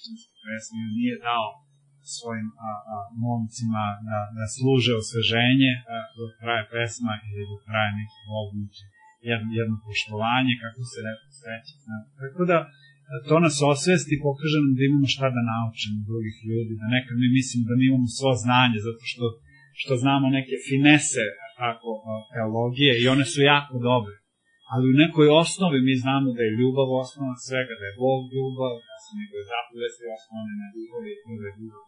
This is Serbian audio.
hrišćanske pesme, nije dao svojim momcima da služe osveženje dok traje pesma ili dok traje neki Bog uči jedno poštovanje, kako se rekao sreće. Tako da to nas osvesti, pokaže nam da imamo šta da naučimo drugih ljudi, da nekad mi mislimo da mi imamo svo znanje, zato što znamo neke finese teologije i one su jako dobre. Ali u nekoj osnovi mi znamo da je ljubav osnova svega, da je Bog ljubav, da su njegove zapovesti osnovne na ljubavi, da je ljubav